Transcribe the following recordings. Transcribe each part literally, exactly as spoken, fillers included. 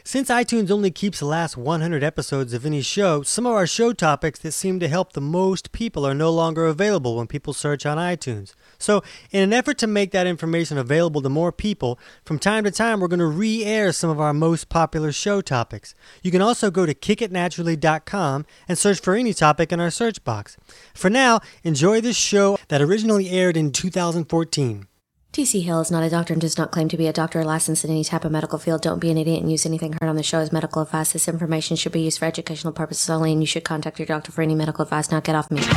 Since iTunes only keeps the last one hundred episodes of any show, some of our show topics that seem to help the most people are no longer available when people search on iTunes. So, in an effort to make that information available to more people, from time to time we're going to re-air some of our most popular show topics. You can also go to kick it naturally dot com and search for any topic in our search box. For now, enjoy this show that originally aired in two thousand fourteen. T C Hale is not a doctor and does not claim to be a doctor or licensed in any type of medical field. Don't be an idiot and use anything heard on the show as medical advice. This information should be used for educational purposes only, and you should contact your doctor for any medical advice. Now get off me.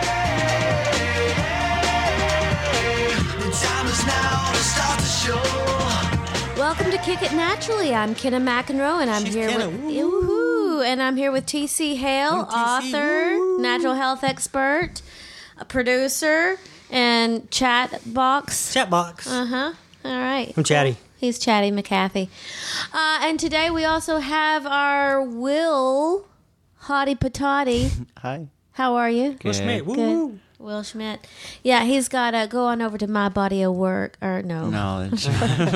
Welcome to Kick It Naturally. I'm Kenna McEnroe, and I'm She's here Kenna. with Woo. Woo-hoo, and I'm here with T C Hale, I'm T C. author, Woo. natural health expert, a producer, and chat box. Chat box. Uh huh. All right. I'm Chatty. He's Chatty McCaffey. Uh, and today we also have our Will Hottie Patati. Hi. How are you? Will Schmidt. Woo, Good. woo. Will Schmidt. Yeah, he's got to go on over to My Body of Work. Or no. Knowledge.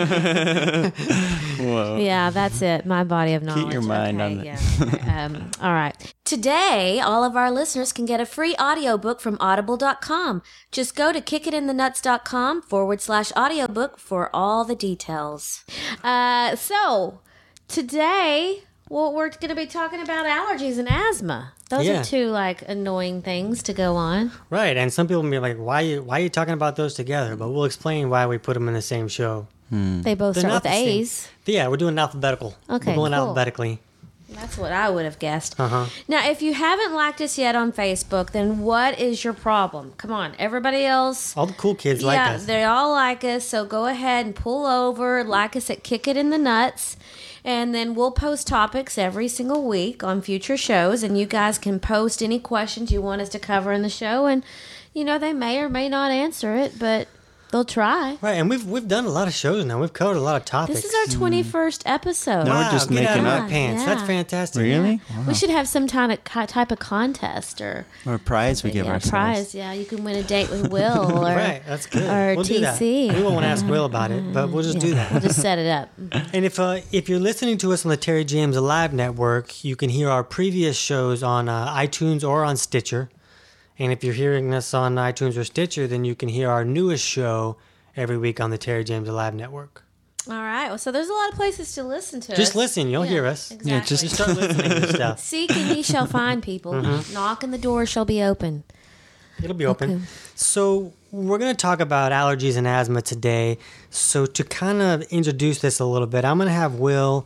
Whoa. Yeah, that's it. My Body of Knowledge. Keep your mind okay, on it. Yeah. um, all right. Today, all of our listeners can get a free audiobook from audible dot com. Just go to kickitinthenuts.com forward slash audiobook for all the details. Uh, so, today, well, we're going to be talking about allergies and asthma. Those Yeah. are two, like, annoying things to go on. Right, and some people may be like, why, you, why are you talking about those together? But we'll explain why we put them in the same show. They both They're start not with the same. A's. Yeah, we're doing alphabetical. Okay, We're going cool. alphabetically. That's what I would have guessed. Uh-huh. Now, if you haven't liked us yet on Facebook, then what is your problem? Come on, everybody else. All the cool kids like yeah, us. they all like us. So go ahead and pull over, like us at Kick It in the Nuts, and then we'll post topics every single week on future shows. And you guys can post any questions you want us to cover in the show, and you know they may or may not answer it, but they'll try. Right, and we've we've done a lot of shows now. We've covered a lot of topics. This is our twenty-first episode. No, wow, we're just get out making of up. my pants. Yeah. That's fantastic. Really? We should have some kind of type of contest or Or a prize we give yeah, ourselves. prize. Yeah, you can win a date with Will or Right, that's good. or we'll do that. T C. We won't ask Will about it, but we'll just do that. We'll just set it up. And if uh, if you're listening to us on the Terry James Alive Network, you can hear our previous shows on uh, iTunes or on Stitcher. And if you're hearing us on iTunes or Stitcher, then you can hear our newest show every week on the Terry James Alive Network. All right. Well, so there's a lot of places to listen to Just us. listen, you'll Yeah, hear us. Exactly. Yeah, just- Just start listening to stuff. Seek and ye shall find, people. Mm-hmm. Knock and the door shall be open. It'll be open. Okay. So we're going to talk about allergies and asthma today. So to kind of introduce this a little bit, I'm going to have Will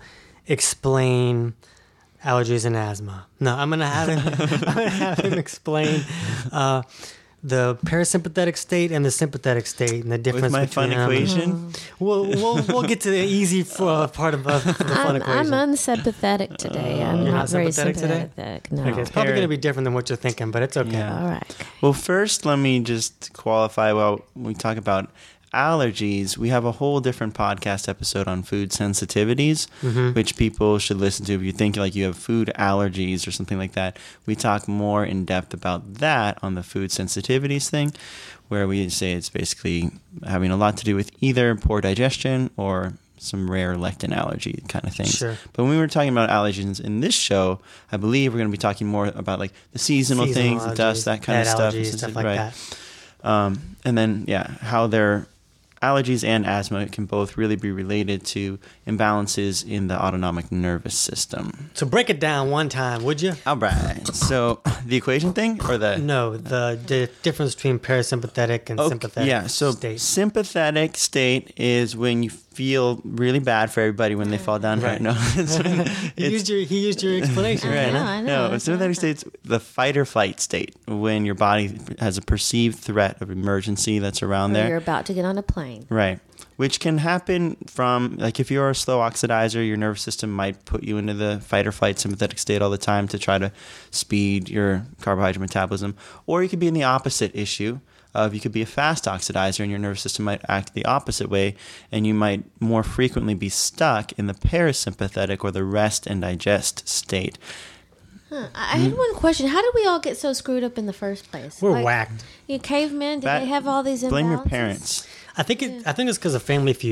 explain allergies and asthma. No, I'm going to have him, I'm going to have him explain uh, the parasympathetic state and the sympathetic state and the difference With my between fun them. equation. We'll, we'll, we'll get to the easy uh, part of uh, the fun I'm, equation. I'm unsympathetic today. I'm You're not, not very sympathetic today? sympathetic. No. Okay, it's probably going to be different than what you're thinking, but it's okay. Yeah. All right. Well, first, let me just qualify while we talk about allergies. We have a whole different podcast episode on food sensitivities, Mm-hmm. which people should listen to if you think like you have food allergies or something like that. We talk more in depth about that on the food sensitivities thing, where we say it's basically having a lot to do with either poor digestion or some rare lectin allergy kind of things. Sure. But when we were talking about allergens in this show, I believe we're going to be talking more about like the seasonal, Seasonal things, the allergies, dust, that kind of head stuff. allergies, stuff like right. that. Um, and then, yeah, how their allergies and asthma can both really be related to imbalances in the autonomic nervous system. So break it down one time, would you? All right. So the equation thing or the... No, the, the difference between parasympathetic and Okay, sympathetic yeah, so state. sympathetic state is when you feel really bad for everybody when they fall down. Right. No, it's, He it's- used your he used your explanation. I Right. know, I know. No, sympathetic state's the fight or flight state when your body has a perceived threat of emergency that's around Or there. you're about to get on a plane. Right. Which can happen from, like, if you're a slow oxidizer, your nervous system might put you into the fight or flight sympathetic state all the time to try to speed your carbohydrate metabolism. Or you could be in the opposite issue of you could be a fast oxidizer and your nervous system might act the opposite way, and you might more frequently be stuck in the parasympathetic or the rest and digest state. Huh. I I had one question. How did we all get so screwed up in the first place? We're Like, whacked. You cavemen, did That- they have all these imbalances? Blame your parents. I think it. I think it's because of Family Feud.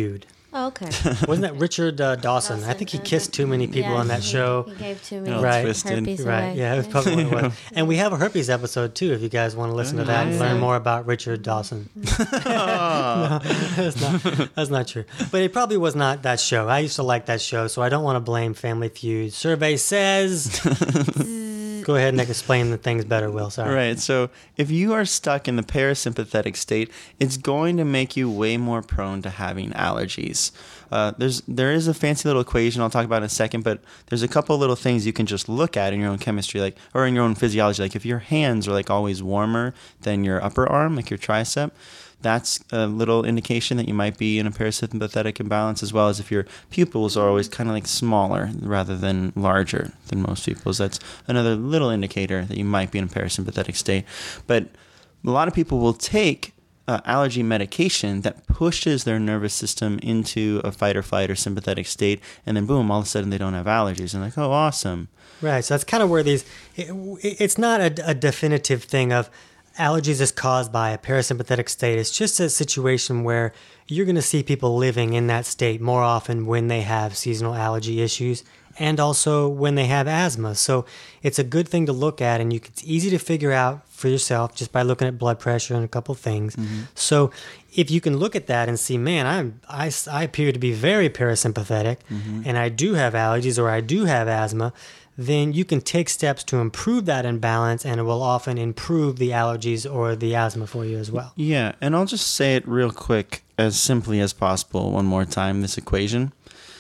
Oh, okay. Wasn't that Richard uh, Dawson? I think he kissed too many people Yeah, on that he- show. He gave too many All Right. twisted. herpes Right, away. yeah, it was probably what it was. And we have a herpes episode too, if you guys want to listen to that and yeah. learn more about Richard Dawson. No, that's not, that's not true. But it probably was not that show. I used to like that show, so I don't want to blame Family Feud. Survey says. Go ahead and explain the things better, Will. Sorry. Right. So if you are stuck in the parasympathetic state, it's going to make you way more prone to having allergies. Uh, there's there is a fancy little equation I'll talk about in a second, but there's a couple little things you can just look at in your own chemistry, like or in your own physiology. Like if your hands are like always warmer than your upper arm, like your tricep, that's a little indication that you might be in a parasympathetic imbalance, as well as if your pupils are always kind of like smaller rather than larger than most people's. That's another little indicator that you might be in a parasympathetic state. But a lot of people will take uh, allergy medication that pushes their nervous system into a fight or flight or sympathetic state, and then boom, all of a sudden they don't have allergies. And like, oh, awesome. Right. So that's kind of where these. It, it's not a, a definitive thing of allergies is caused by a parasympathetic state. It's just a situation where you're going to see people living in that state more often when they have seasonal allergy issues and also when they have asthma. So it's a good thing to look at, and you, it's easy to figure out for yourself just by looking at blood pressure and a couple things. Mm-hmm. So if you can look at that and see, man, I'm, I, I appear to be very parasympathetic, mm-hmm. and I do have allergies or I do have asthma, then you can take steps to improve that imbalance, and it will often improve the allergies or the asthma for you as well. Yeah, and I'll just say it real quick, as simply as possible one more time, this equation.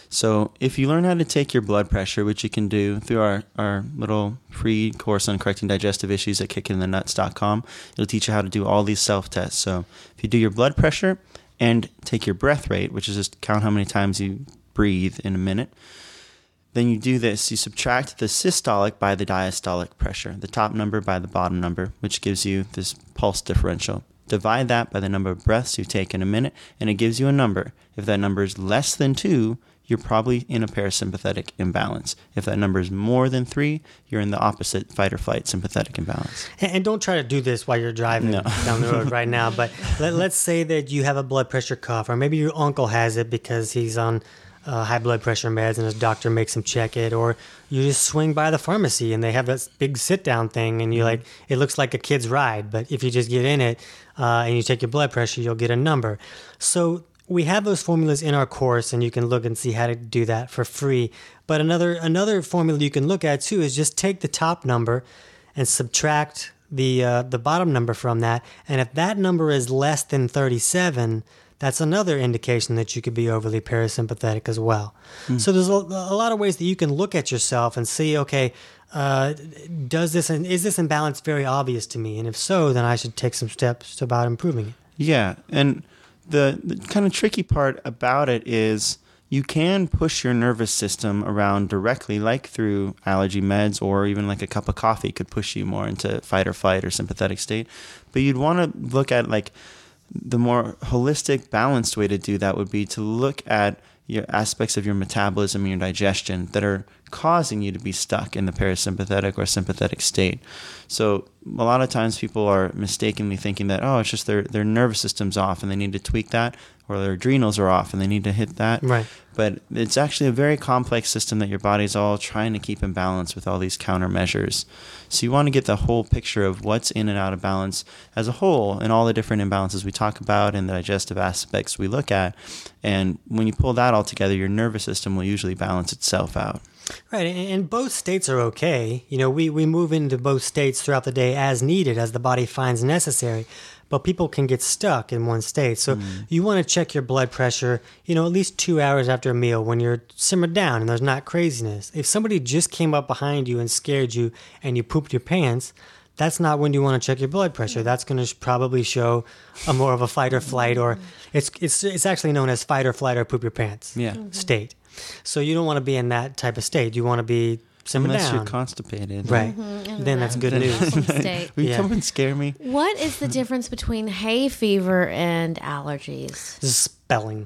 So if you learn how to take your blood pressure, which you can do through our, our little free course on correcting digestive issues at kick it in the nuts dot com, it'll teach you how to do all these self-tests. So if you do your blood pressure and take your breath rate, which is just count how many times you breathe in a minute, then you do this. You subtract the systolic by the diastolic pressure, the top number by the bottom number, which gives you this pulse differential. Divide that by the number of breaths you take in a minute, and it gives you a number. If that number is less than two, you're probably in a parasympathetic imbalance. If that number is more than three, you're in the opposite fight or flight sympathetic imbalance. And, and don't try to do this while you're driving No. down the road right now, but let, let's say that you have a blood pressure cuff, or maybe your uncle has it because he's on Uh, high blood pressure meds and his doctor makes him check it, or you just swing by the pharmacy and they have this big sit down thing and you like, it looks like a kid's ride, but if you just get in it uh, and you take your blood pressure, you'll get a number. So we have those formulas in our course, and you can look and see how to do that for free. But another another formula you can look at too is just take the top number and subtract the uh, the bottom number from that, and if that number is less than thirty-seven, that's another indication that you could be overly parasympathetic as well. Mm. So there's a, a lot of ways that you can look at yourself and see, okay, uh, does this is this imbalance very obvious to me? And if so, then I should take some steps about improving it. Yeah, and the, the kind of tricky part about it is you can push your nervous system around directly, like through allergy meds, or even like a cup of coffee could push you more into fight or flight or sympathetic state. But you'd want to look at like the more holistic, balanced way to do that would be to look at your aspects of your metabolism and your digestion that are causing you to be stuck in the parasympathetic or sympathetic state. So a lot of times people are mistakenly thinking that, oh, it's just their, their nervous system's off and they need to tweak that, or their adrenals are off and they need to hit that. Right. But it's actually a very complex system that your body's all trying to keep in balance with all these countermeasures. So you want to get the whole picture of what's in and out of balance as a whole, and all the different imbalances we talk about and the digestive aspects we look at. And when you pull that all together, your nervous system will usually balance itself out. Right, and both states are okay. You know, we, we move into both states throughout the day as needed, as the body finds necessary. But people can get stuck in one state. So mm. you want to check your blood pressure, you know, at least two hours after a meal when you're simmered down and there's not craziness. If somebody just came up behind you and scared you and you pooped your pants, that's not when you want to check your blood pressure. That's going to probably show a more of a fight or flight, or it's it's it's actually known as fight or flight or poop your pants yeah. mm-hmm. state. So you don't want to be in that type of state. You want to be simmered Unless down. you're constipated. Right. Mm-hmm. Then that's good news. State. Will you Yeah. come and scare me? What is the difference between hay fever and allergies? Spelling.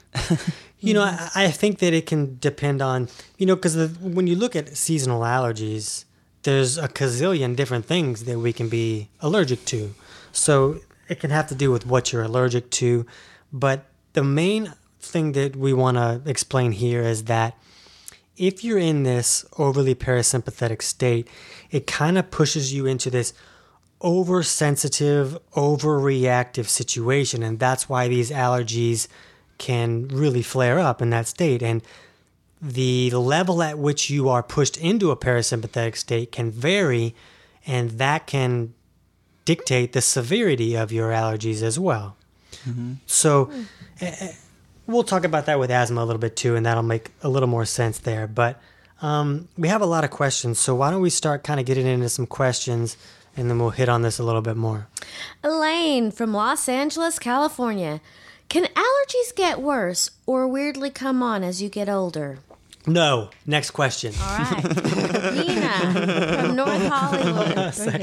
You know, I, I think that it can depend on, you know, because when you look at seasonal allergies, there's a gazillion different things that we can be allergic to. So it can have to do with what you're allergic to. But the main thing that we want to explain here is that if you're in this overly parasympathetic state, it kind of pushes you into this oversensitive, overreactive situation. And that's why these allergies can really flare up in that state. And the level at which you are pushed into a parasympathetic state can vary, and that can dictate the severity of your allergies as well. Mm-hmm. So uh, we'll talk about that with asthma a little bit too, and that'll make a little more sense there. But um, we have a lot of questions, so why don't we start kind of getting into some questions, and then we'll hit on this a little bit more. Elaine from Los Angeles, California. Can allergies get worse or weirdly come on as you get older? No. Next question. All right. Nina from North Hollywood.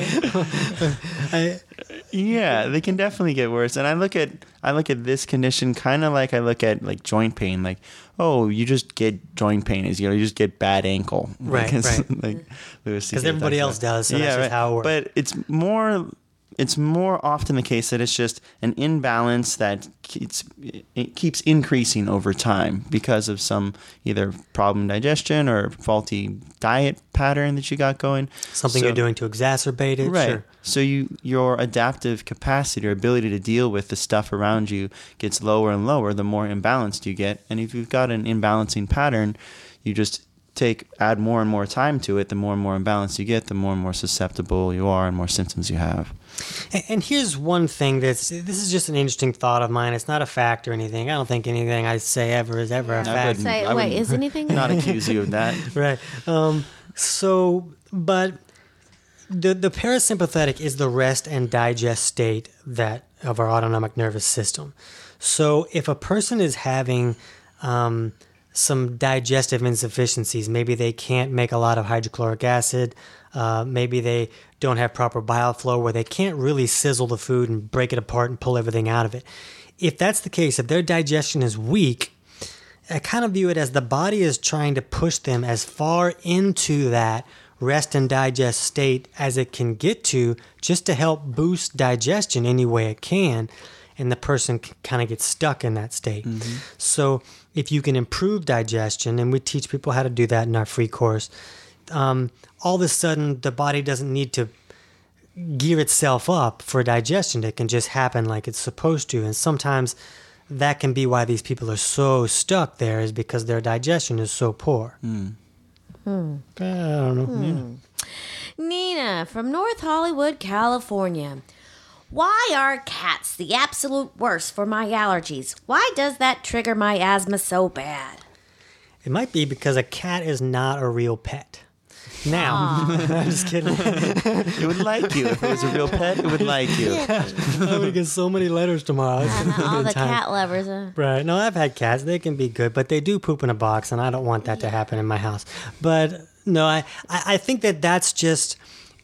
I, Yeah, they can definitely get worse. And I look at I look at this condition kind of like I look at like joint pain. Like, oh, you just get joint pain. Is you know you just get bad ankle. Right, like, right. Like because everybody else does. So yeah, that's just right. how it works. But it's more. It's more often the case that it's just an imbalance that keeps it keeps increasing over time because of some either problem digestion or faulty diet pattern that you got going. Something So- you're doing to exacerbate it. Right. Sure. So you your adaptive capacity or ability to deal with the stuff around you gets lower and lower the more imbalanced you get. And if you've got an imbalancing pattern, you just take add more and more time to it. The more and more imbalanced you get, the more and more susceptible you are and more symptoms you have. And- And here's one thing that's this is just an interesting thought of mine. It's not a fact or anything. I don't think anything I say ever is ever a I fact. wouldn't- Say, I wait, wouldn't is anything? Not accuse you of that. Right. Um, so, but the the parasympathetic is the rest and digest state that of our autonomic nervous system. So, if a person is having um, some digestive insufficiencies, maybe they can't make a lot of hydrochloric acid, uh, maybe they don't have proper bile flow where they can't really sizzle the food and break it apart and pull everything out of it. If that's the case, if their digestion is weak, I kind of view it as the body is trying to push them as far into that rest and digest state as it can get to, just to help boost digestion any way it can, and the person kind of gets stuck in that state. Mm-hmm. So if you can improve digestion, and we teach people how to do that in our free course, um, all of a sudden the body doesn't need to gear itself up for digestion. It can just happen like it's supposed to. And sometimes that can be why these people are so stuck there, is because their digestion is so poor. Mm. Hmm. I don't know. Hmm. Nina from North Hollywood, California. Why are cats the absolute worst for my allergies? Why does that trigger my asthma so bad? It might be because a cat is not a real pet. Now, I'm just kidding. It would like you. If it was a real pet, it would like you. I'm going to get so many letters tomorrow. It's gonna be a All good the time. cat lovers. Uh, Right. No, I've had cats. They can be good, but they do poop in a box, and I don't want that to happen in my house. But no, I, I I think that that's just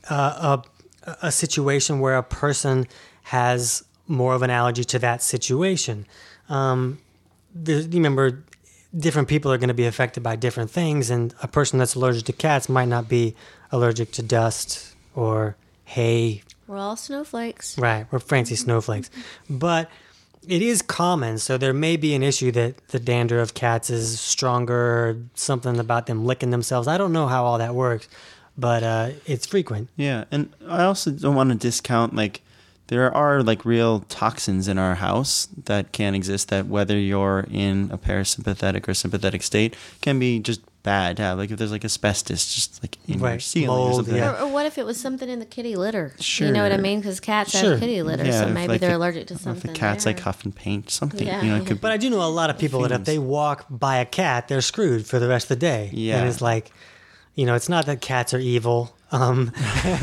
uh, a, a situation where a person has more of an allergy to that situation. Um, there- you remember, different people are going to be affected by different things, and a person that's allergic to cats might not be allergic to dust or hay. we're all snowflakes. Right, we're fancy snowflakes. But it is common, so there may be an issue that the dander of cats is stronger, or something about them licking themselves. I don't know how all that works, but uh, it's frequent. Yeah, and I also don't want to discount, like, there are like real toxins in our house that can exist, that whether you're in a parasympathetic or sympathetic state can be just bad to have. Like if there's like asbestos just like in your Right, ceiling mold, or something. yeah. Or, or what if it was something in the kitty litter? Sure. You know what I mean? Because cats Sure. have kitty litter, Yeah, so if, maybe like, they're the- allergic to Or if something. the cat's there. like huffing paint, something. Yeah, You know, yeah. it could But I do know a lot of people that if Fumes. they walk by a cat, they're screwed for the rest of the day. Yeah. And it's like, you know, it's not that cats are evil. Um,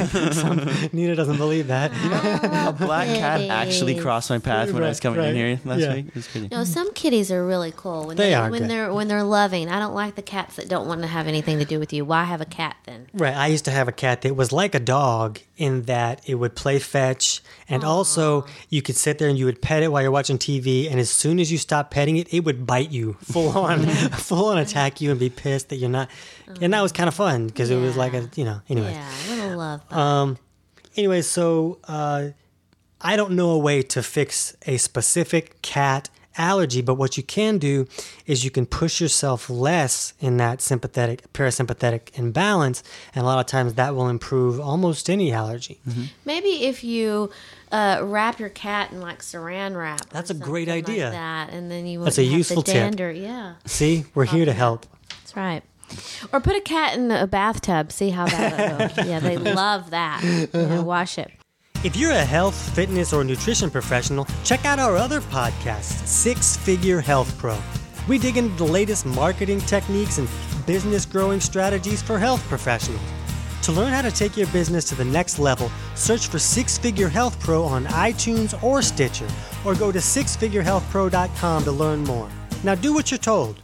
some, Nina doesn't believe that. a black cat actually Kitties. crossed my path when I was Right, coming right. in here last Yeah. week. It was pretty. No, some kitties are really cool when They they, are when good. they're when they're loving. I don't like the cats that don't want to have anything to do with you. Why have a cat then? Right. I used to have a cat that was like a dog in that it would play fetch, and also you could sit there and you would pet it while you're watching T V, and as soon as you stop petting it, it would bite you full on, full on attack you and be pissed that you're not. And that was kind of fun because it was like a, you know, anyway. Yeah, a little love. bite. Um, anyway, so uh, I don't know a way to fix a specific cat allergy, but what you can do is you can push yourself less in that sympathetic, parasympathetic imbalance, and a lot of times that will improve almost any allergy. Mm-hmm. Maybe if you uh, wrap your cat in like saran wrap. or That's a great something idea. Like that, and then you That's wouldn't a have useful the tip. dander. Yeah, See, we're here to help. that's right. Or put a cat in a bathtub. See how that goes. Yeah, they love that. Yeah, wash it. If you're a health, fitness, or nutrition professional, check out our other podcast, Six Figure Health Pro. We dig into the latest marketing techniques and business growing strategies for health professionals. To learn how to take your business to the next level, search for Six Figure Health Pro on iTunes or Stitcher, or go to six figure health pro dot com to learn more. Now do what you're told.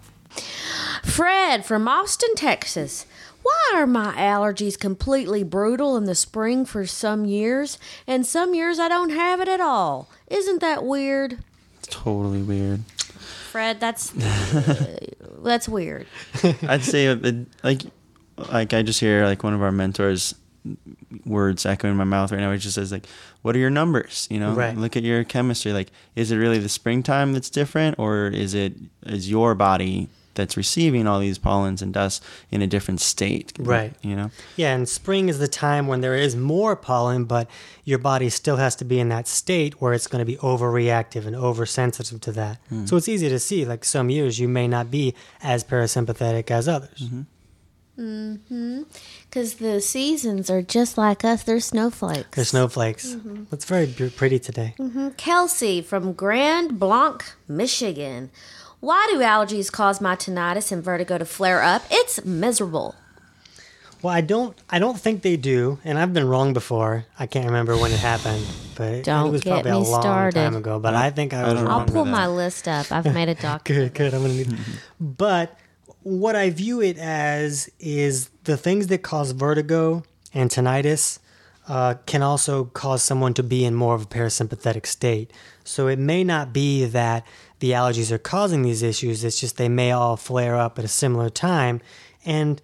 Fred from Austin, Texas. Why are my allergies completely brutal in the spring for some years, and some years I don't have it at all? Isn't that weird? Totally weird. Fred, that's uh, that's weird. I'd say uh, like like I just hear like one of our mentors words echoing in my mouth right now. He just says like, what are your numbers? You know, Right. Look at your chemistry. Like, is it really the springtime that's different, or is it is your body that's receiving all these pollens and dust in a different state? Right. You know? Yeah, and spring is the time when there is more pollen, but your body still has to be in that state where it's going to be overreactive and oversensitive to that. Mm. So it's easy to see, like some years you may not be as parasympathetic as others. Mm-hmm. Because the seasons are just like us. They're snowflakes. They're snowflakes. It's very b- pretty today. Kelsey from Grand Blanc, Michigan. Why do allergies cause my tinnitus and vertigo to flare up? It's miserable. Well, I don't I don't think they do, and I've been wrong before. I can't remember when it happened, but it- Don't it was get probably a me long started. time ago. But I think I I was don't wrong. I'll pull with my that. list up. I've made a document. Good, good. I'm gonna need. But what I view it as is the things that cause vertigo and tinnitus uh, can also cause someone to be in more of a parasympathetic state. So it may not be that the allergies are causing these issues. It's just they may all flare up at a similar time. And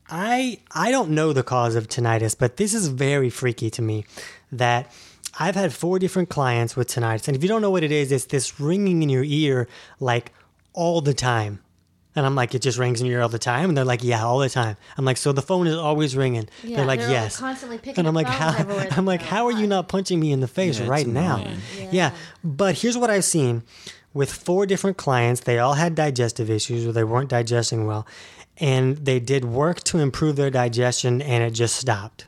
I I don't know the cause of tinnitus, but this is very freaky to me that I've had four different clients with tinnitus. And if you don't know what it is, it's this ringing in your ear like all the time. And I'm like, it just rings in your ear all the time? And they're like, yeah, all the time. I'm like, so the phone is always ringing. Yeah, they're like, they're yes. constantly picking And I'm up like, phones how? everywhere I'm they like, go. how are you not punching me in the face Yeah, it's right now? annoying. Yeah. Yeah. But here's what I've seen with four different clients. They all had digestive issues or they weren't digesting well. And they did work to improve their digestion and it just stopped.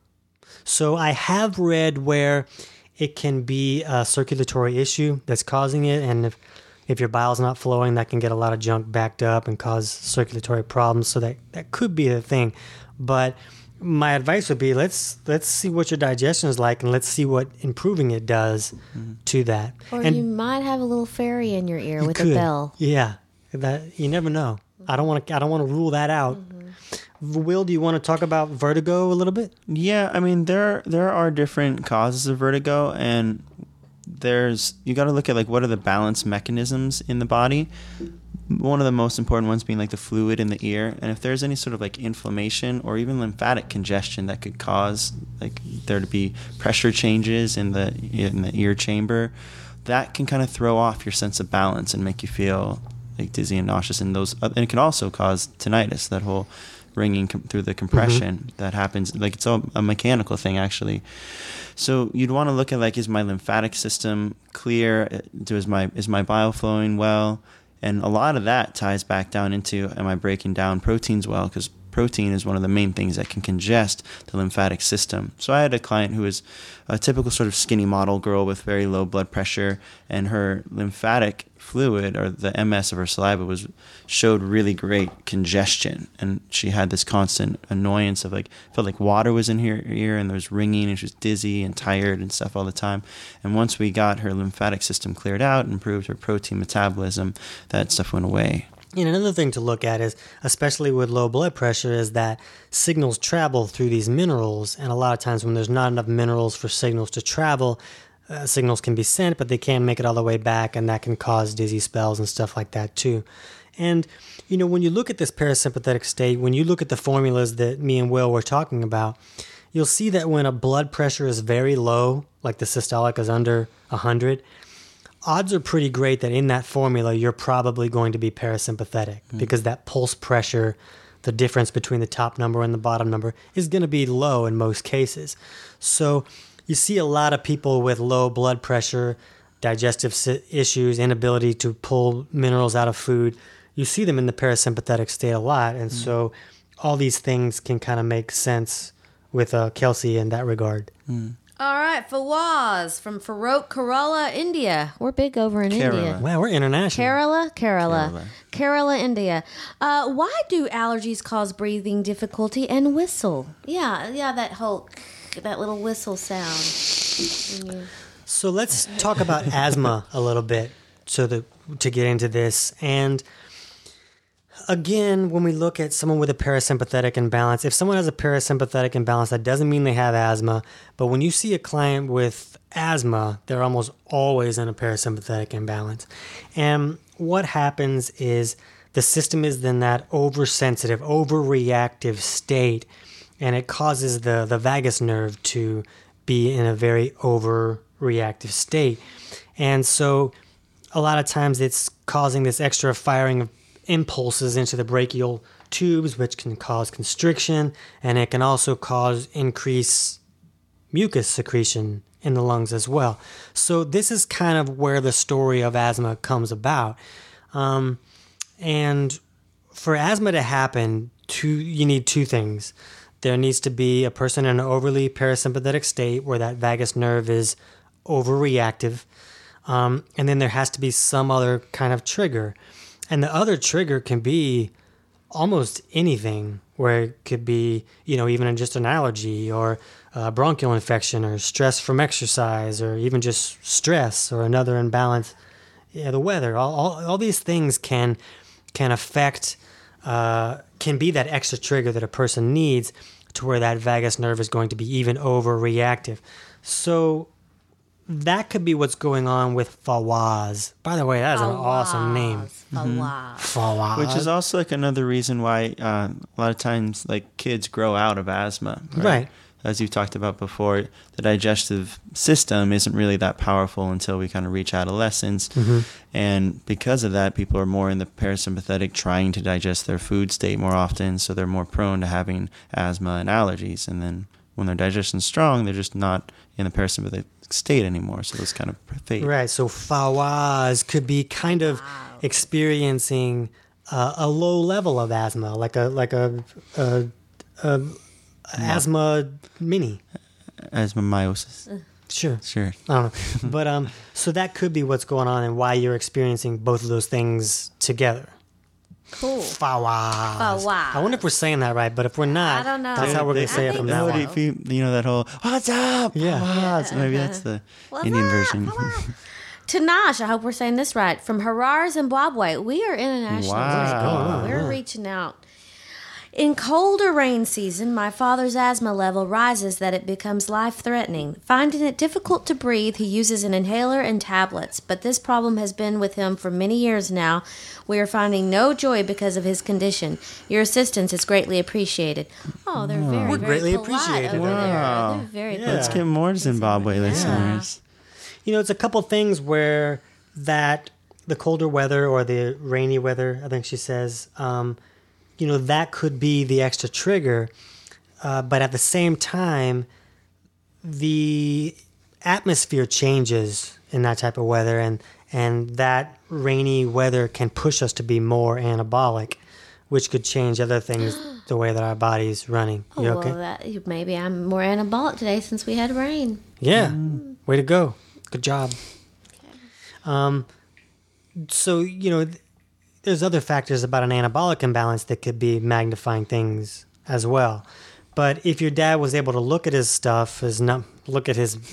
So I have read where it can be a circulatory issue that's causing it. And if, if your bile's not flowing, that can get a lot of junk backed up and cause circulatory problems. So that, that could be the thing. But my advice would be let's let's see what your digestion is like and let's see what improving it does Mm-hmm. to that. Or and you might have a little fairy in your ear you with could. a bell. Yeah. That you never know. I don't want to I don't want to rule that out. Will, do you want to talk about vertigo a little bit? Yeah, I mean there there are different causes of vertigo, and there's you got to look at like what are the balance mechanisms in the body. One of the most important ones being like the fluid in the ear, and if there's any sort of like inflammation or even lymphatic congestion that could cause like there to be pressure changes in the in the ear chamber, that can kind of throw off your sense of balance and make you feel like dizzy and nauseous, and those and it can also cause tinnitus, that whole ringing com- through the compression mm-hmm. that happens. Like it's a, a mechanical thing actually. So you'd want to look at like, is my lymphatic system clear? Do is my is my bile flowing well? And a lot of that ties back down into, am I breaking down proteins well? Because protein is one of the main things that can congest the lymphatic system. So I had a client who was a typical sort of skinny model girl with very low blood pressure, and her lymphatic fluid, or the M S of her saliva, was showed really great congestion, and she had this constant annoyance of like felt like water was in her ear, and there was ringing, and she was dizzy and tired and stuff all the time. And once we got her lymphatic system cleared out, improved her protein metabolism, that stuff went away. And another thing to look at is, especially with low blood pressure, is that signals travel through these minerals, and a lot of times when there's not enough minerals for signals to travel, Uh, signals can be sent, but they can't make it all the way back, and that can cause dizzy spells and stuff like that too. And, you know, when you look at this parasympathetic state, when you look at the formulas that me and Will were talking about, you'll see that when a blood pressure is very low, like the systolic is under one hundred, odds are pretty great that in that formula, you're probably going to be parasympathetic mm. because that pulse pressure, the difference between the top number and the bottom number, is going to be low in most cases. So you see a lot of people with low blood pressure, digestive issues, inability to pull minerals out of food. You see them in the parasympathetic state a lot. And mm. so all these things can kind of make sense with uh, Kelsey in that regard. Mm. All right, Fawaz from Farokh, Kerala, India. We're big over in Kerala. India. Wow, we're international. Kerala, Kerala, Kerala, Kerala, India. Uh, why do allergies cause breathing difficulty and whistle? Yeah, yeah, that whole, that little whistle sound. So let's talk about asthma a little bit, so that to get into this. And again, when we look at someone with a parasympathetic imbalance, if someone has a parasympathetic imbalance, that doesn't mean they have asthma. But when you see a client with asthma, they're almost always in a parasympathetic imbalance. And what happens is the system is in that oversensitive, overreactive state, and it causes the, the vagus nerve to be in a very overreactive state. And so a lot of times it's causing this extra firing of impulses into the brachial tubes, which can cause constriction, and it can also cause increased mucus secretion in the lungs as well. So this is kind of where the story of asthma comes about. Um, and for asthma to happen, two, you need two things. There needs to be a person in an overly parasympathetic state where that vagus nerve is overreactive. Um, and then there has to be some other kind of trigger. And the other trigger can be almost anything, where it could be, you know, even just an allergy or a bronchial infection or stress from exercise or even just stress or another imbalance. Yeah, the weather, all, all, all these things can can affect, uh, can be that extra trigger that a person needs to where that vagus nerve is going to be even overreactive. So that could be what's going on with Fawaz. By the way, that is an awesome name. Fawaz. Fawaz. Which is also like another reason why uh, a lot of times like kids grow out of asthma. Right? Right. As you've talked about before, the digestive system isn't really that powerful until we kind of reach adolescence. Mm-hmm. And because of that, people are more in the parasympathetic, trying to digest their food state more often. So they're more prone to having asthma and allergies. And then when their digestion's strong, they're just not in the parasympathetic state anymore. So it's kind of fade. Right. So Fawaz could be kind of Wow. experiencing uh, a low level of asthma, like a like a, a, a asthma mini. Asthmamiosis. Sure. Sure. I don't know. But um, so that could be what's going on and why you're experiencing both of those things together. Cool. Fawaz. Fawaz. I wonder if we're saying that right, but if we're not, I don't know. that's how we're going to I say it think from so. now What on. if you, you know that whole "What's up?" Yeah. What's-" Maybe that's the What's Indian up? version. Tanash, I hope we're saying this right, from Harar, Zimbabwe. We are international. Wow. today. We're reaching out. In colder rain season, my father's asthma level rises that it becomes life-threatening. Finding it difficult to breathe, he uses an inhaler and tablets, but this problem has been with him for many years now. We are finding no joy because of his condition. Your assistance is greatly appreciated. Oh, they're very, We're very greatly polite appreciated. over Wow. there. They're very Yeah. Let's polite. get more Zimbabwe listeners. You know, it's a couple things where that the colder weather or the rainy weather, I think she says, um, you know, that could be the extra trigger. Uh, but at the same time, the atmosphere changes in that type of weather, and, and that rainy weather can push us to be more anabolic, which could change other things, the way that our body's running. You Oh, okay? well, that, maybe I'm more anabolic today since we had rain. Yeah. Way to go. Good job. Um, so, you know, th- there's other factors about an anabolic imbalance that could be magnifying things as well. But if your dad was able to look at his stuff, his num- look at his,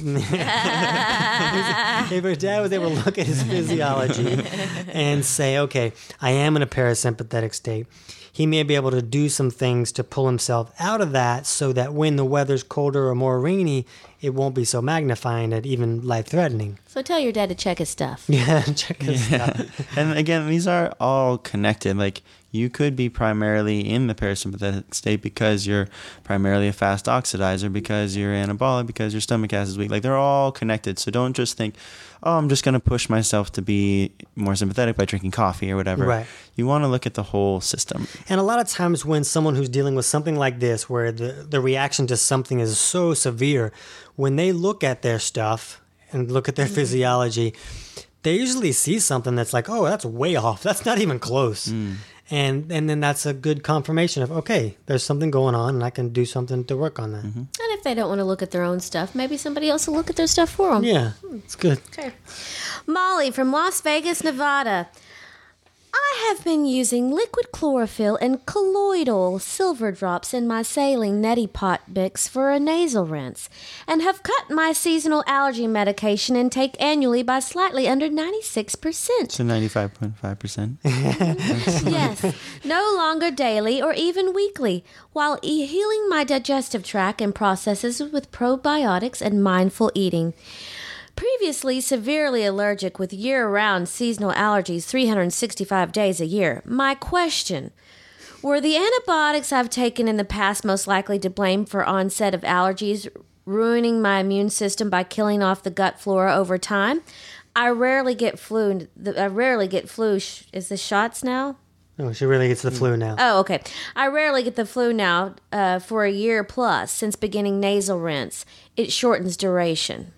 if your dad was able to look at his physiology and say, okay, I am in a parasympathetic state, he may be able to do some things to pull himself out of that so that when the weather's colder or more rainy, it won't be so magnifying and even life-threatening. So tell your dad to check his stuff. Yeah, check his stuff. And again, these are all connected. Like you could be primarily in the parasympathetic state because you're primarily a fast oxidizer, because you're anabolic, because your stomach acid is weak. Like, they're all connected. So don't just think, oh, I'm just going to push myself to be more sympathetic by drinking coffee or whatever. Right. You want to look at the whole system. And a lot of times when someone who's dealing with something like this, where the, the reaction to something is so severe, when they look at their stuff and look at their mm. physiology, they usually see something that's like, oh, that's way off. That's not even close. Mm. And and then that's a good confirmation of, okay, there's something going on and I can do something to work on that. Mm-hmm. And if they don't want to look at their own stuff, maybe somebody else will look at their stuff for them. Yeah, it's good. Okay. Molly from Las Vegas, Nevada. I have been using liquid chlorophyll and colloidal silver drops in my saline neti pot mix for a nasal rinse, and have cut my seasonal allergy medication intake annually by slightly under ninety-six percent. So ninety-five point five percent. Yes, no longer daily or even weekly, while e- healing my digestive tract and processes with probiotics and mindful eating. Previously severely allergic with year-round seasonal allergies three hundred sixty-five days a year. My question, were the antibiotics I've taken in the past most likely to blame for onset of allergies, ruining my immune system by killing off the gut flora over time? I rarely get flu. I rarely get flu. Is this shots now? Oh, she really gets the flu now. Oh, okay. I rarely get the flu now uh, for a year plus since beginning nasal rinse. It shortens duration.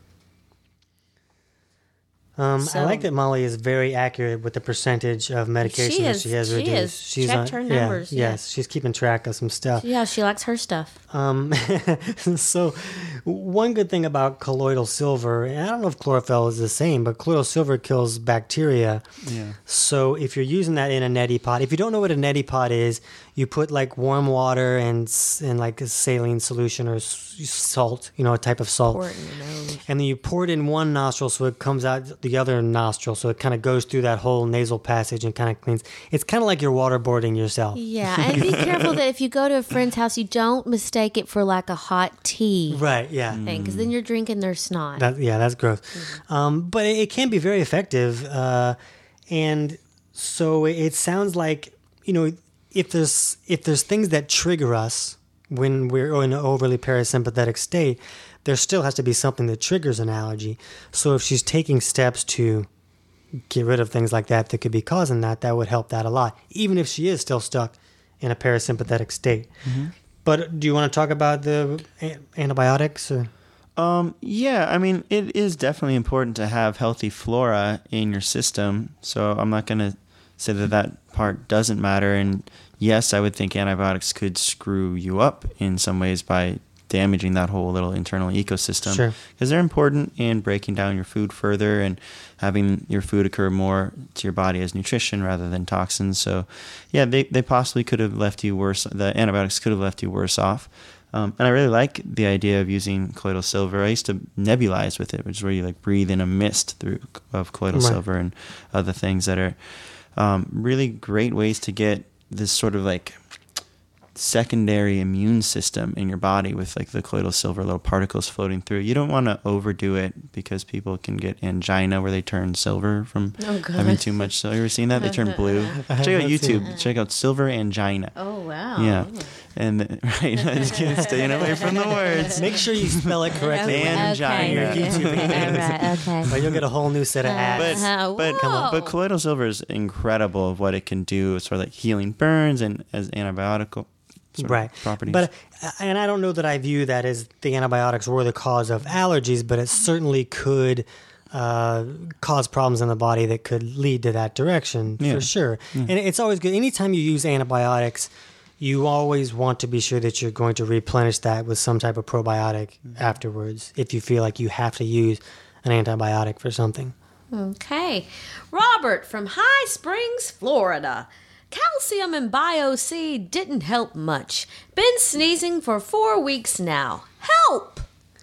Um, So- I like that Molly is very accurate with the percentage of medication She that is- she has she reduced. is. She's Checked her yeah, numbers, yeah. Yes, she's keeping track of some stuff. Yeah, she likes her stuff. Um, so, one good thing about colloidal silver, and I don't know if chlorophyll is the same, but colloidal silver kills bacteria. Yeah. So, if you're using that in a neti pot, if you don't know what a neti pot is, you put like warm water and s- and like a saline solution or s- salt, you know, a type of salt. Pour it in your nose. And then you pour it in one nostril so it comes out the other nostril. So it kind of goes through that whole nasal passage and kind of cleans. It's kind of like you're waterboarding yourself. Yeah, and be careful that if you go to a friend's house, you don't mistake it for like a hot tea Right, yeah. thing, because then you're drinking their snot. That, yeah, that's gross. Um, but it, it can be very effective. Uh, and so it, it sounds like, you know, if there's if there's things that trigger us when we're in an overly parasympathetic state, there still has to be something that triggers an allergy. So if she's taking steps to get rid of things like that that could be causing that, that would help that a lot, even if she is still stuck in a parasympathetic state. Mm-hmm. But do you want to talk about the a- antibiotics? Or? Um, yeah, I mean, it is definitely important to have healthy flora in your system. So I'm not going to say that that part doesn't matter. And yes, I would think antibiotics could screw you up in some ways by damaging that whole little internal ecosystem. Sure. Because they're important in breaking down your food further and having your food occur more to your body as nutrition rather than toxins. So yeah, they, they possibly could have left you worse. The antibiotics could have left you worse off. Um, and I really like the idea of using colloidal silver. I used to nebulize with it, which is where you like breathe in a mist through of colloidal Right. silver and other things that are um, really great ways to get this sort of like secondary immune system in your body with like the colloidal silver little particles floating through. You don't want to overdo it because people can get angina where they turn silver from Oh, God. having too much. So you ever seen that? They turn blue. Check out YouTube. Check out silver angina. Oh, wow. Yeah. And right, I just can't staying away from the words. Make sure you spell it correctly. Okay. when- Angina. Okay. YouTube All right, okay. Or you'll get a whole new set of ads. But Uh-huh. but Whoa. but colloidal silver is incredible of what it can do as sort of like healing burns and as antibiotic sort of Right. properties. But uh, and I don't know that I view that as the antibiotics were the cause of allergies, but it certainly could uh, cause problems in the body that could lead to that direction Yeah. for sure. And it's always good. Anytime you use antibiotics, you always want to be sure that you're going to replenish that with some type of probiotic afterwards if you feel like you have to use an antibiotic for something. Okay. Robert from High Springs, Florida. Calcium and Bio-C didn't help much. Been sneezing for four weeks now. Help!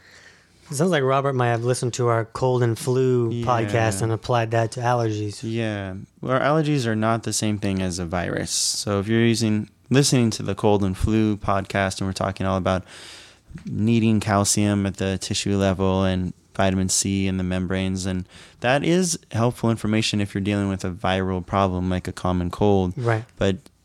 It sounds like Robert might have listened to our cold and flu Yeah. podcast and applied that to allergies. Yeah. Well, our allergies are not the same thing as a virus. So if you're using listening to the cold and flu podcast and we're talking all about needing calcium at the tissue level and vitamin C in the membranes, and that is helpful information if you're dealing with a viral problem like a common cold. Right. But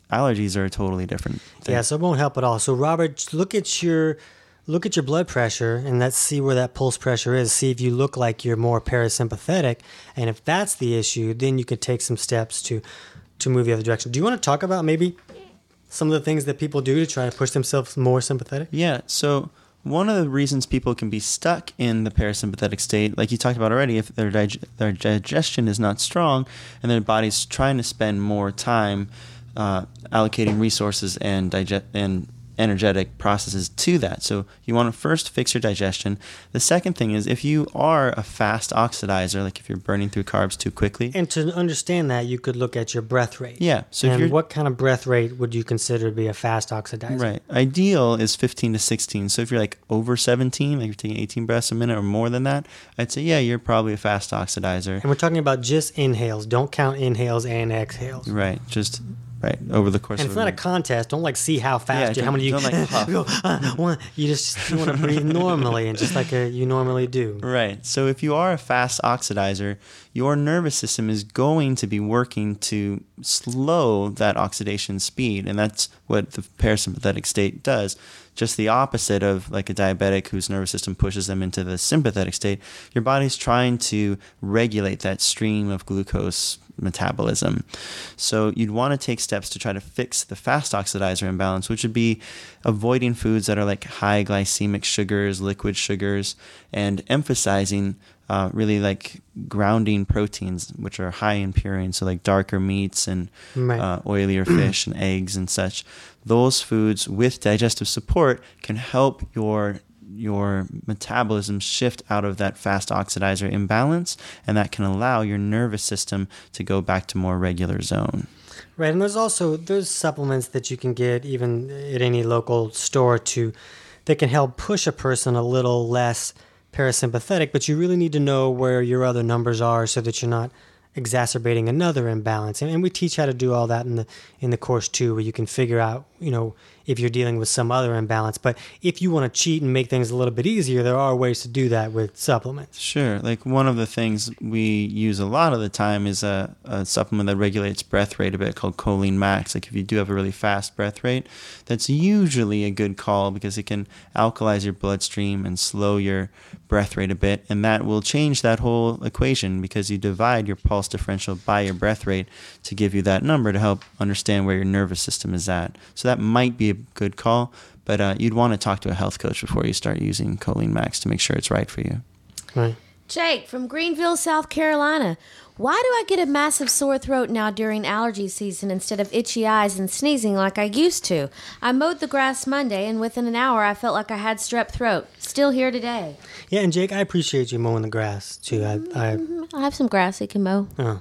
allergies are a totally different thing. Yeah, so it won't help at all. So Robert, look at your look at your blood pressure and let's see where that pulse pressure is. See if you look like you're more parasympathetic, and if that's the issue, then you could take some steps to to move the other direction. Do you want to talk about maybe some of the things that people do to try to push themselves more sympathetic? Yeah, so one of the reasons people can be stuck in the parasympathetic state, like you talked about already, if their dig- their digestion is not strong and their body's trying to spend more time uh, allocating resources and digest and energetic processes to that. So you want to first fix your digestion. The second thing is if you are a fast oxidizer, like if you're burning through carbs too quickly. And to understand that, you could look at your breath rate. Yeah. So if and you're, what kind of breath rate would you consider to be a fast oxidizer? Right. Ideal is fifteen to sixteen. So if you're like over seventeen, like you're taking eighteen breaths a minute or more than that, I'd say, yeah, you're probably a fast oxidizer. And we're talking about just inhales. Don't count inhales and exhales. Right. Just... Right, over the course and of it's not a contest. Don't like see how fast yeah, you, how many you don't like puff. go. Uh, one, you just you want to breathe normally and just like a, you normally do. Right. So if you are a fast oxidizer, your nervous system is going to be working to slow that oxidation speed, and that's what the parasympathetic state does. Just the opposite of like a diabetic whose nervous system pushes them into the sympathetic state. Your body's trying to regulate that stream of glucose metabolism. So you'd want to take steps to try to fix the fast oxidizer imbalance, which would be avoiding foods that are like high glycemic sugars, liquid sugars, and emphasizing uh, really like grounding proteins, which are high in purine, so like darker meats and right. uh, oilier fish and eggs and such. Those foods with digestive support can help your your metabolism shift out of that fast oxidizer imbalance, and that can allow your nervous system to go back to more regular zone. Right, and there's also there's supplements that you can get even at any local store to that can help push a person a little less parasympathetic, but you really need to know where your other numbers are so that you're not exacerbating another imbalance. And, and we teach how to do all that in the in the course too, where you can figure out, you know, if you're dealing with some other imbalance. But if you want to cheat and make things a little bit easier, there are ways to do that with supplements. Sure. Like one of the things we use a lot of the time is a, a supplement that regulates breath rate a bit called Choline Max. Like if you do have a really fast breath rate, that's usually a good call because it can alkalize your bloodstream and slow your breath rate a bit. And that will change that whole equation because you divide your pulse differential by your breath rate to give you that number to help understand where your nervous system is at. So that might be a good call, but uh, you'd want to talk to a health coach before you start using Choline Max to make sure it's right for you. Right. Jake from Greenville, South Carolina. Why do I get a massive sore throat now during allergy season instead of itchy eyes and sneezing like I used to? I mowed the grass Monday, and within an hour I felt like I had strep throat. Still here today. Yeah, and Jake, I appreciate you mowing the grass too. I, I, I have some grass you can mow. oh.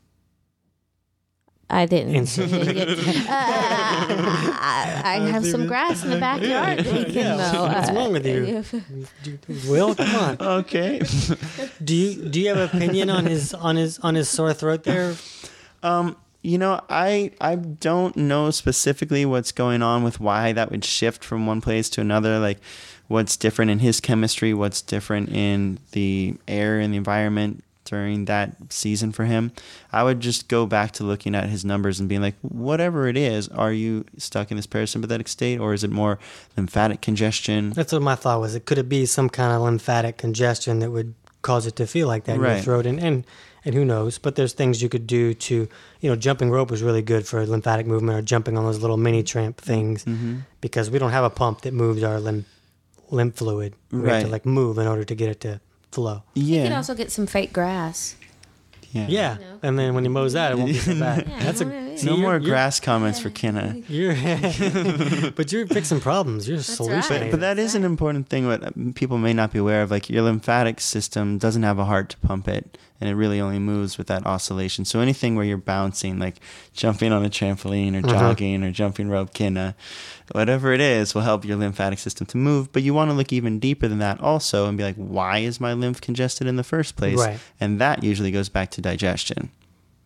I didn't. Insert. uh, I, I have some grass in the backyard that you can Yeah, mow. what's Uh, wrong with you? Will, come on. Okay. Do you do you have an opinion on his on his on his sore throat there? Um, you know, I I don't know specifically what's going on with why that would shift from one place to another. Like, what's different in his chemistry? What's different in the air and the environment during that season for him? I would just go back to looking at his numbers and being like, whatever it is, are you stuck in this parasympathetic state, or is it more lymphatic congestion? That's what my thought was. It could it be some kind of lymphatic congestion that would cause it to feel like that in Right. your throat? And, and and who knows? But there's things you could do to, you know, jumping rope was really good for lymphatic movement, or jumping on those little mini tramp things, Mm-hmm. because we don't have a pump that moves our lymph lymph fluid. We have to Right. like move in order to get it to flow. You can Yeah. also get some fake grass. Yeah. Yeah, know. and then when he mows that, it won't be so bad. Yeah, That's a well, yeah. see, No you're- more you're- grass comments for Kenna. You're, but you're fixing problems. You're a solution. right. But, but that is an important thing what people may not be aware of. Like, your lymphatic system doesn't have a heart to pump it, and it really only moves with that oscillation. So anything where you're bouncing, like jumping on a trampoline or Mhm. jogging or jumping rope, Kenna, whatever it is, will help your lymphatic system to move. But you want to look even deeper than that also and be like, why is my lymph congested in the first place? Right. And that usually goes back to digestion.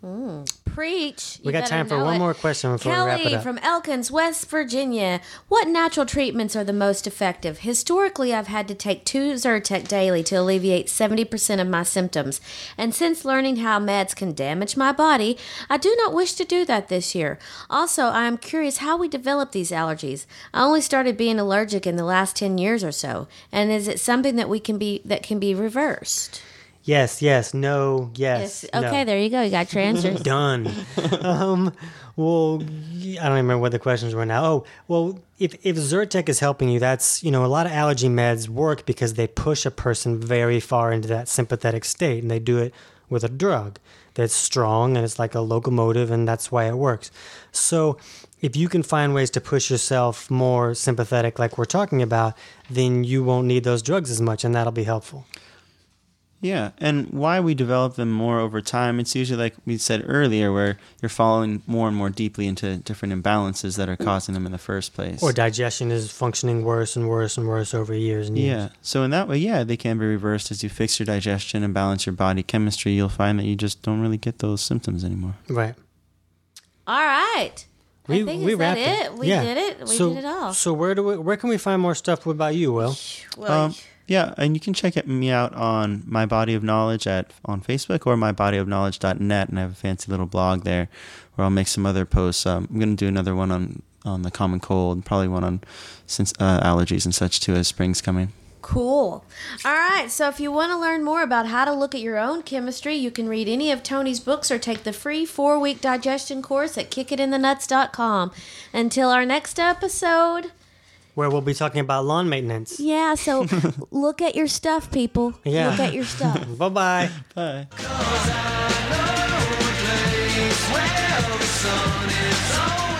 Mm, preach. We You got better time for know one it. more question before we wrap it Kelly up. from Elkins, West Virginia. What natural treatments are the most effective? Historically, I've had to take two Zyrtec daily to alleviate seventy percent of my symptoms. And since learning how meds can damage my body, I do not wish to do that this year. Also, I am curious how we develop these allergies. I only started being allergic in the last ten years or so. And is it something that we can be that can be reversed? Yes, yes, no, yes. Yes. Okay, no. there you go. You got your answers. Done. um, well, I don't remember what the questions were now. Oh, well, if, if Zyrtec is helping you, that's, you know, a lot of allergy meds work because they push a person very far into that sympathetic state, and they do it with a drug that's strong and it's like a locomotive, and that's why it works. So if you can find ways to push yourself more sympathetic like we're talking about, then you won't need those drugs as much, and that'll be helpful. Yeah, and why we develop them more over time, it's usually like we said earlier, where you're falling more and more deeply into different imbalances that are causing them in the first place. Or digestion is functioning worse and worse and worse over years and years. Yeah, so in that way, yeah, they can be reversed. As you fix your digestion and balance your body chemistry, you'll find that you just don't really get those symptoms anymore. Right. All right. We, I think we is that wrapped it? it. We Yeah. did it. We so, did it all. So where do we, where can we find more stuff about you, Will? Well, Um, yeah, and you can check it- me out on My Body of Knowledge at on Facebook or my body of knowledge dot net, and I have a fancy little blog there where I'll make some other posts. Um, I'm going to do another one on, on the common cold, probably one on since uh, allergies and such too, as spring's coming. cool. All right. So if you want to learn more about how to look at your own chemistry, you can read any of Tony's books or take the free four-week digestion course at kick it in the nuts dot com. Until our next episode. Where we'll be talking about lawn maintenance. Yeah, so look at your stuff, people. Yeah. Look at your stuff. Bye-bye. Bye. Cause I know a place where the sun is always